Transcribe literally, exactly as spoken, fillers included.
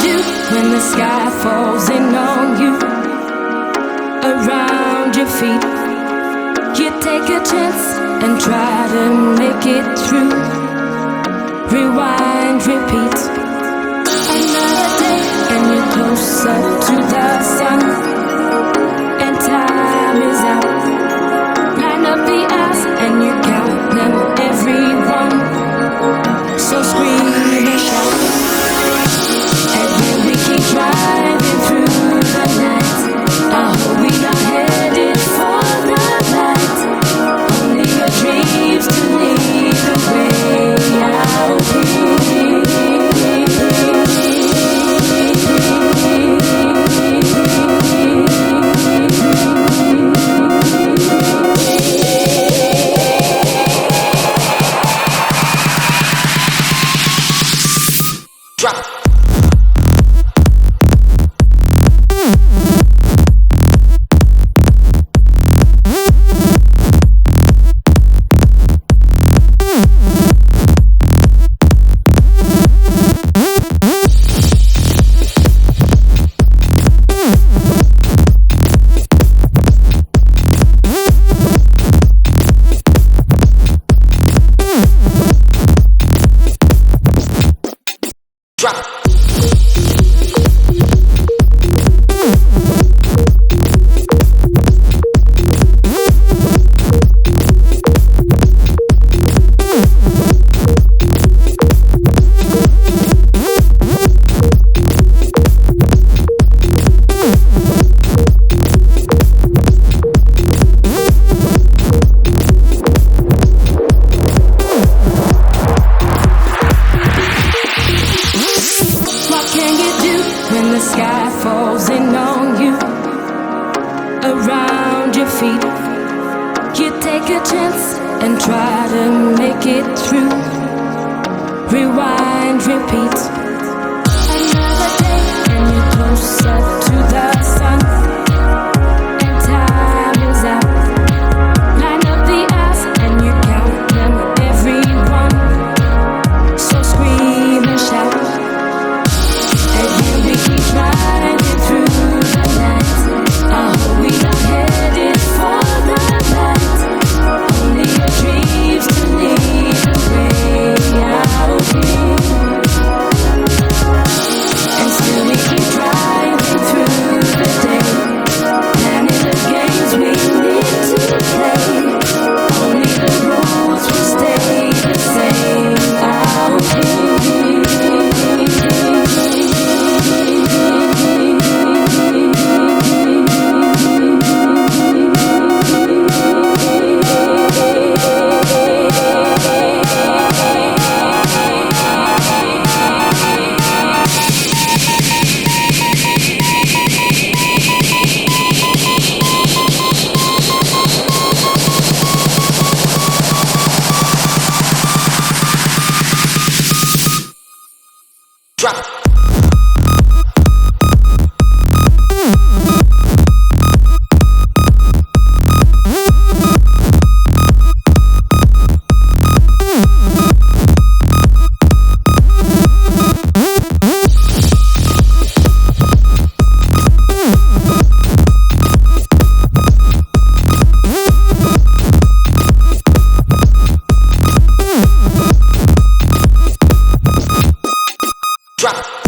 do when the sky falls in on you? Around your feet, you take a chance and try to make it through. Rewind, repeat. Another day and you're closer to the sun, and time is out. Line up the eyes and you count them, everyone. So scream and shout, and then we keep driving through the night. I hope we are headed for the light. Only your dreams to lead the way out here. Drop.